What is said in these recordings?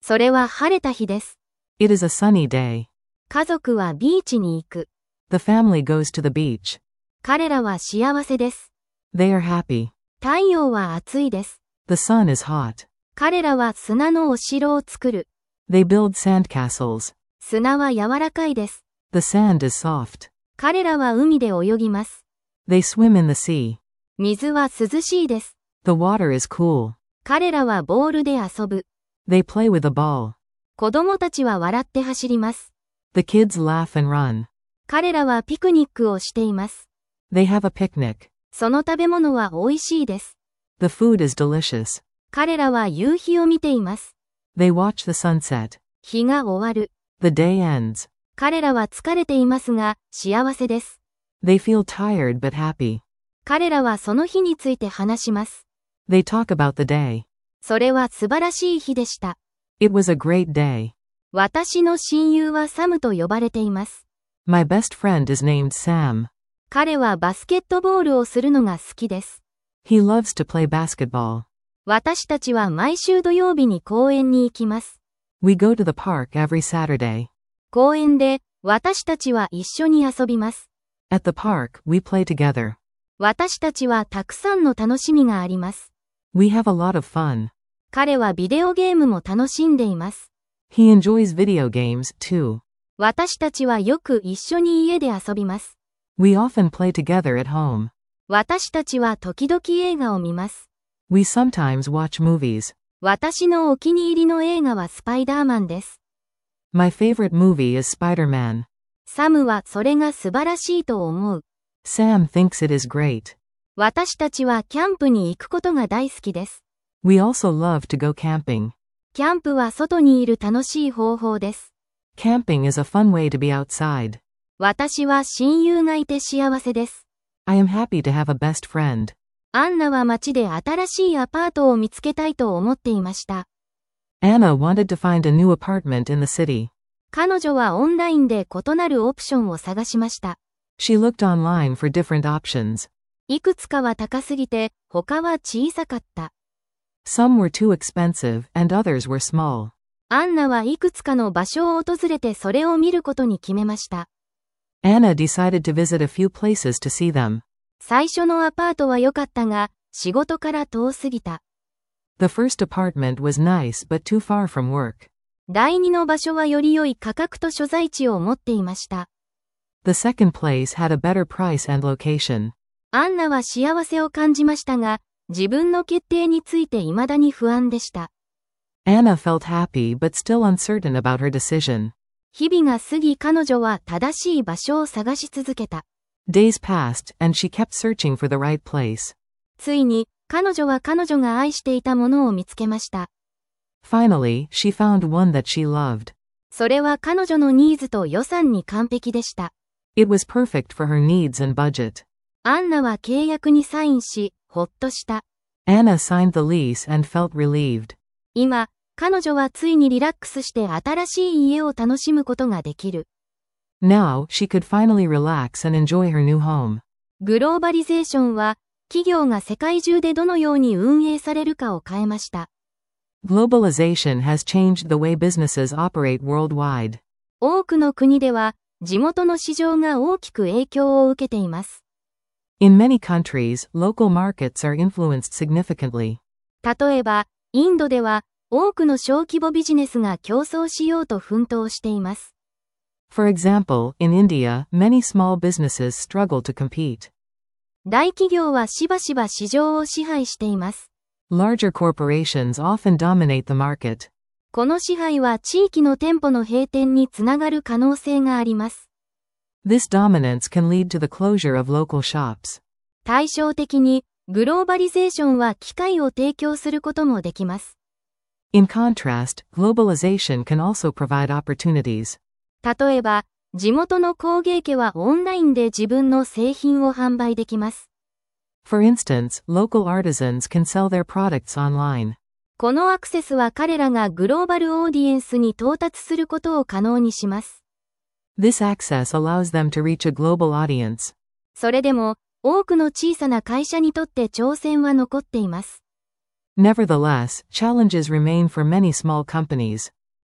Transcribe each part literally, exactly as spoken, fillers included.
それは晴れた日です。 It is a sunny day. 家族はビーチに行く。 The family goes to the beach. 彼らは幸せです。 They are happy. 太陽は暑いです。 The sun is hot. 彼らは砂のお城を作る。 They build sandcastles. 砂は柔らかいです。 The sand is soft. 彼らは海で泳ぎます。 They swim in the sea. 水は涼しいです。 The water is cool. 彼らはボールで遊ぶ。 They play with a ball. 子供たちは笑って走ります。 The kids laugh and run. 彼らはピクニックをしています。 They have a picnic. その食べ物は美味しいです。 The food is delicious. 彼らは夕日を見ています。 They watch the sunset. 日が終わる。 The day ends. 彼らは疲れていますが、幸せです。 They feel tired but happy. 彼らはその日について話します。 They talk about the day. それは素晴らしい日でした。 It was a great day. 私の親友はサムと呼ばれています。 My best friend is named Sam. 彼はバスケットボールをするのが好きです。 He loves to play basketball. 私たちは毎週土曜日に公園に行きます。 We go to the park every Saturday. 公園で私たちは一緒に遊びます。 At the park, we play together. 私たちはたくさんの楽しみがあります。 We have a lot of fun. 彼はビデオゲームも楽しんでいます。 He enjoys video games, too. 私たちはよく一緒に家で遊びます。 We often play together at home. 私たちは時々映画を見ます。 We sometimes watch movies. 私のお気に入りの映画はスパイダーマンです。 My favorite movie is Spider-Man. サムはそれが素晴らしいと思う。 Sam thinks it is great. 私たちはキャンプに行くことが大好きです。 We also love to go camping. キャンプは外にいる楽しい方法です。 Camping is a fun way to be outside. 私は親友がいて幸せです。 I am happy to have a best friend. アンナは街で新しいアパートを見つけたいと思っていました。 Anna wanted to find a new apartment in the city. 彼女はオンラインで異なるオプションを探しました。 She looked online for different options. いくつかは高すぎて、他は小さかった。 Some were too expensive and others were small. アンナはいくつかの場所を訪れてそれを見ることに決めました。 Anna decided to visit a few places to see them. 最初のアパートは良かったが、仕事から遠すぎた。 The first apartment was nice but too far from work. 第二の場所はより良い価格と所在地を持っていました。 The second place had a better price and location. アンナは幸せを感じましたが、自分の決定について未だに不安でした。 Anna felt happy but still uncertain about her decision. 日々が過ぎ彼女は正しい場所を探し続けた。 Days passed and she kept searching for the right place. ついに、彼女は彼女が愛していたものを見つけました。 Finally, she found one that she loved. それは彼女のニーズと予算に完璧でした。 It was perfect for her needs and budget. アンナは契約にサインし、ほっとした。 Anna signed the lease and felt relieved. 今、彼女はついにリラックスして新しい家を楽しむことができる。 Now, she could finally relax and enjoy her new home. グローバリゼーションは、企業が世界中でどのように運営されるかを変えました。 Globalization has changed the way businesses operate worldwide. 多くの国では、地元の市場が大きく影響を受けています。 In many countries, local markets are influenced significantly. 例えば、インドでは、多くの小規模ビジネスが競争しようと奮闘しています。 For example, in India, many small businesses struggle to compete. 大企業はしばしば市場を支配しています。 Larger corporations often dominate the market. この支配は地域の店舗の閉店につながる可能性があります。 This dominance can lead to the closure of local shops. 対照的に、グローバリゼーションは機会を提供することもできます。 In contrast, globalization can also provide opportunities. 例えば、地元の工芸家はオンラインで自分の製品を販売できます。 For instance, local artisans can sell their products online. このアクセスは彼らがグローバルオーディエンスに到達することを可能にします。 This access allows them to reach a global audience. それでも、多くの小さな会社にとって挑戦は残っています。 Nevertheless, challenges remain for many small companies.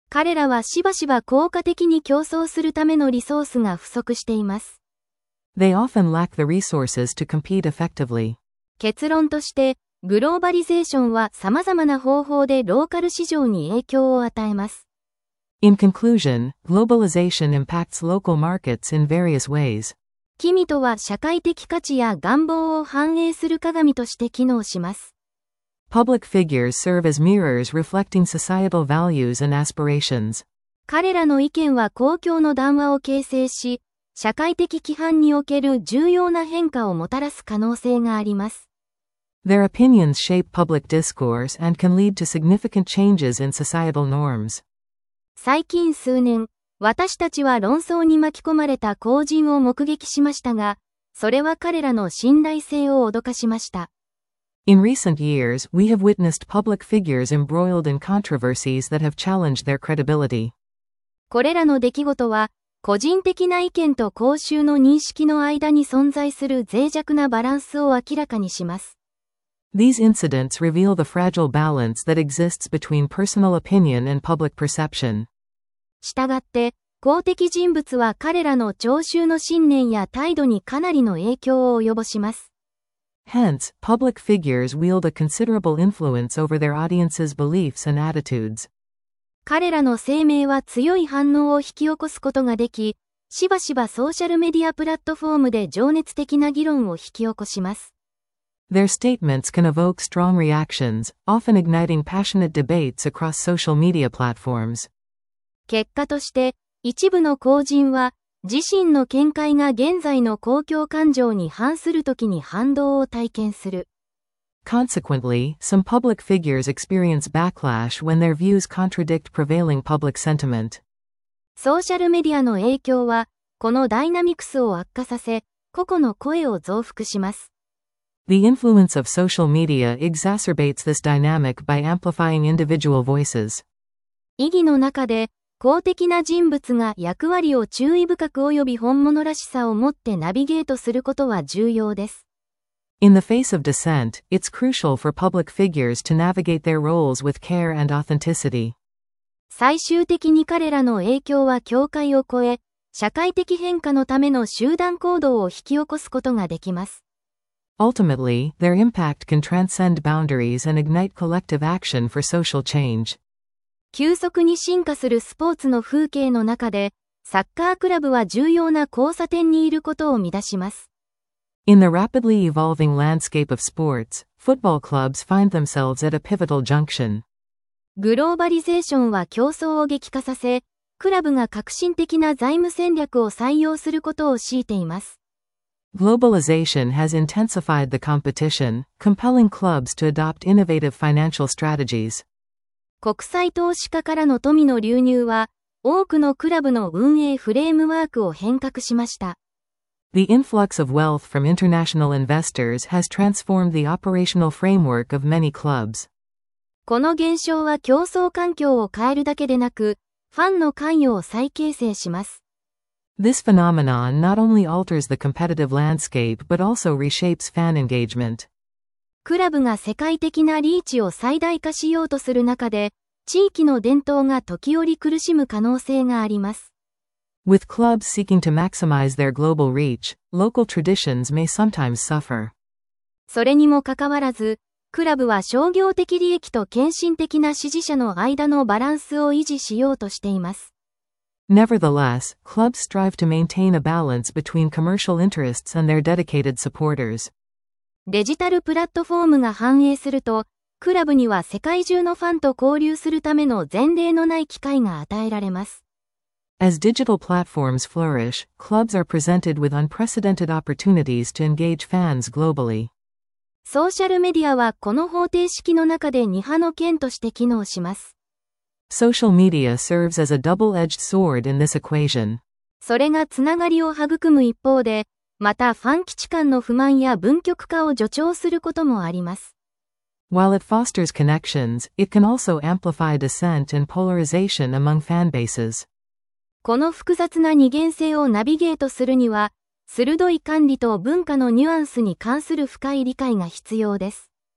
彼らはしばしば効果的に競争するためのリソースが不足しています。 They often lack the resources to compete effectively. 結論として、グローバリゼーションは様々な方法でローカル市場に影響を与えます。 In conclusion, globalization impacts local markets in various ways. 君とは社会的価値や願望を反映する鏡として機能します。 Public figures serve as mirrors reflecting societal values and aspirations. 彼らの意見は公共の談話を形成し、社会的規範における重要な変化をもたらす可能性があります。 Their opinions shape public discourse and can lead to significant changes in societal norms. 最近数年、私たちは論争に巻き込まれた公人を目撃しましたが、それは彼らの信頼性を脅かしました。 In recent years, we have witnessed public figures embroiled in controversies that have challenged their credibility. これらの出来事は、個人的な意見と公衆の認識の間に存在する脆弱なバランスを明らかにします。 These incidents reveal the fragile balance that exists between personal opinion and public perception. したがって、公的人物は彼らの聴衆の信念や態度にかなりの影響を及ぼします。 Hence, public figures wield a considerable influence over their audience's beliefs and attitudes. 彼らの声明は強い反応を引き起こすことができ、しばしばソーシャルメディアプラットフォームで情熱的な議論を引き起こします。 Their statements can evoke strong reactions, often igniting passionate debates across social media platforms. 結果として、一部の公人は、自身の見解が現在の公共感情に反するときに反動を体験する。 Consequently, some public figures experience backlash when their views contradict prevailing public sentiment. ソーシャルメディアの影響は、このダイナミクスを悪化させ、個々の声を増幅します。 The influence of social media exacerbates this dynamic by amplifying individual voices. 意義の中で、公的な人物が役割を注意深く及び本物らしさを持ってナビゲートすることは重要です。 In the face of dissent, it's crucial for public figures to navigate their roles with care and authenticity. 最終的に彼らの影響は境界を越え、社会的変化のための集団行動を引き起こすことができます。 Ultimately, their impact can transcend boundaries and ignite collective action for social change. 急速に進化するスポーツの風景の中で、サッカークラブは重要な交差点にいることを乱します。 In the rapidly evolving landscape of sports, football clubs find themselves at a pivotal junction. グローバリゼーションは競争を激化させ、クラブが革新的な財務戦略を採用することを強いています。 Globalization has intensified the competition, compelling clubs to adopt innovative financial strategies. 国際投資家からの富の流入は、多くのクラブの運営フレームワークを変革しました。 The influx of wealth from international investors has transformed the operational framework of many clubs. この現象は競争環境を変えるだけでなく、ファンの関与を再形成します。 This phenomenon not only alters the competitive landscape but also reshapes fan engagement. クラブが世界的なリーチを最大化しようとする中で、地域の伝統が時折苦しむ可能性があります。 With clubs seeking to maximize their global reach, local traditions may sometimes suffer. それにもかかわらず、クラブは商業的利益と献身的な支持者の間のバランスを維持しようとしています。 Nevertheless, clubs strive to maintain a balance between commercial interests and their dedicated supporters. デジタルプラットフォームが繁栄すると、クラブには世界中のファンと交流するための前例のない機会が与えられます。 As digital platforms flourish, clubs are presented with unprecedented opportunities to engage fans globally. ソーシャルメディアはこの方程式の中で二派の剣として機能します。 Social media serves as a double-edged sword in this equation. それがつながりを育む一方で、またファン基地間の不満や分極化を助長することもあります。 While it fosters connections, it can also amplify dissent and polarization among fan bases. この複雑な二元性をナビゲートするには、鋭い管理と文化のニュアンスに関する深い理解が必要です。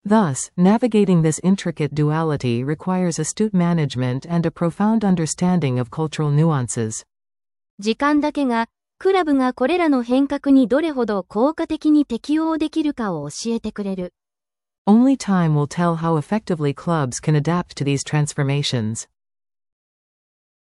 Thus, navigating this intricate duality requires astute management and a profound understanding of cultural nuances. 時間だけが、クラブがこれらの変革にどれほど効果的に適応できるかを教えてくれる。 Only time will tell how effectively clubs can adapt to these transformations.